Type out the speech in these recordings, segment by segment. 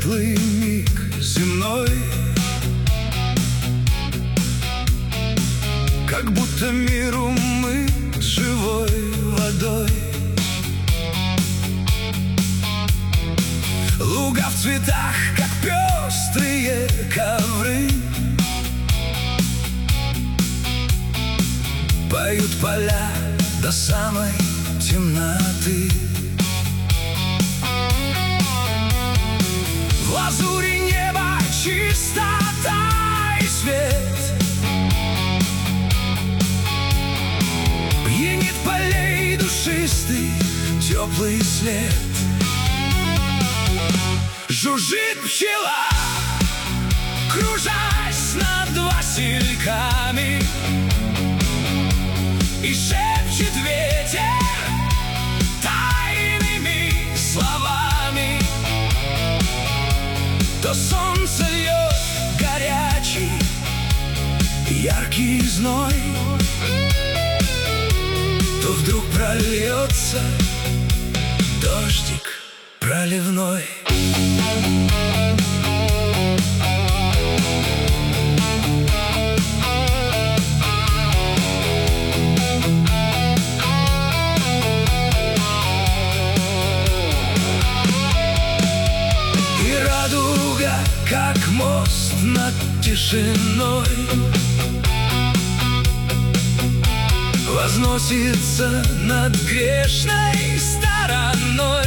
светлый миг земной, как будто миру мы живой водой. Луга в цветах, как пестрые ковры, поют поля до самой темноты. В лазури неба чистота и свет, пьянит полей душистый теплый след. Жужжит пчела, кружась над васильками, и шепчет ветер тайными словами. То солнце льет горячий, яркий зной, то вдруг прольется дождик проливной. И радуга, как мост над тишиной, возносится над грешной стороной.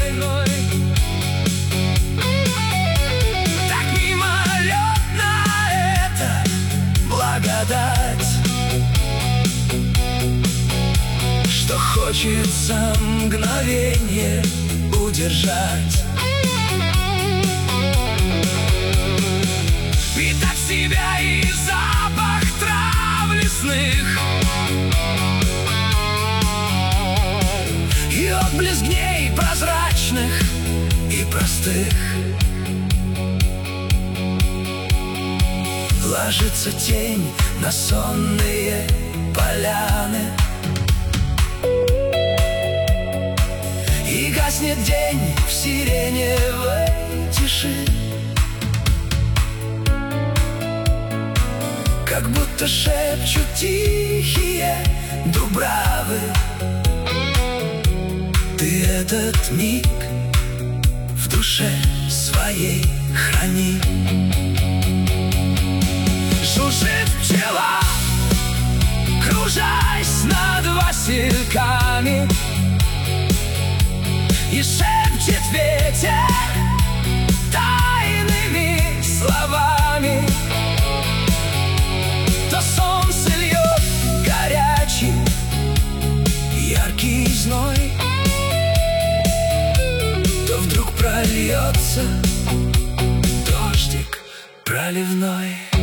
Так мимолетна эта благодать, что хочется мгновенье удержать. Впитать в себя и запах трав лесных, и отблеск дней прозрачных и простых. Ложится тень на сонные поляны, и гаснет день в сиреневой тиши, как будто шепчут тихие дубравы: ты этот миг в душе своей храни. Жужжит пчела, кружась над васильками, и шепчет ветер тайными словами. То солнце льет горячий, яркий зной, то вдруг прольется дождик проливной.